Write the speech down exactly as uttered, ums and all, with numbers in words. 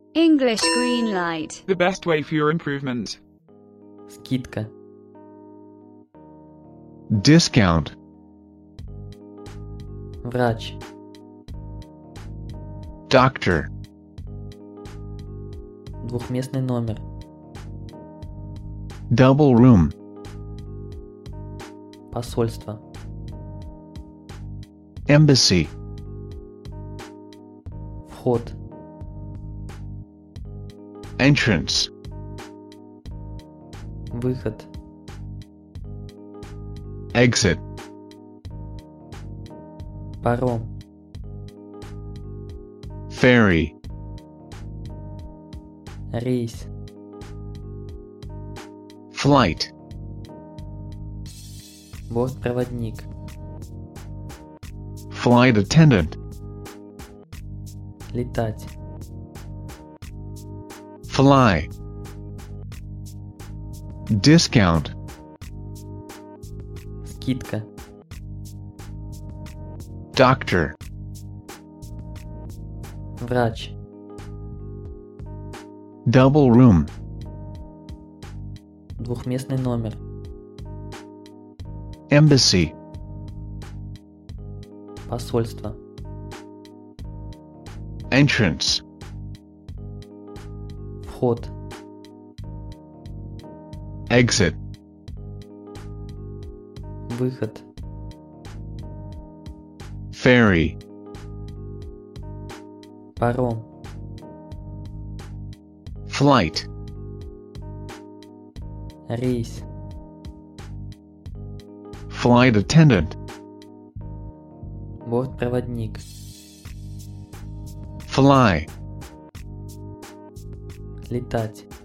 English green light. The best way for your improvement. Скидка. Discount. Врач. Doctor. Двухместный номер. Double room. Посольство. Embassy. Вход. Entrance. Выход. Exit. Паром. Ferry. Рейс. Flight. Бортпроводник. Flight attendant. Летать. Fly. Discount. Скидка. Doctor. Врач. Double room. Двухместный номер. Embassy. Посольство. Entrance. Вход. Exit. Выход. Ferry. Паром. Flight. Рейс. Flight attendant. Бортпроводник. Fly. Летать.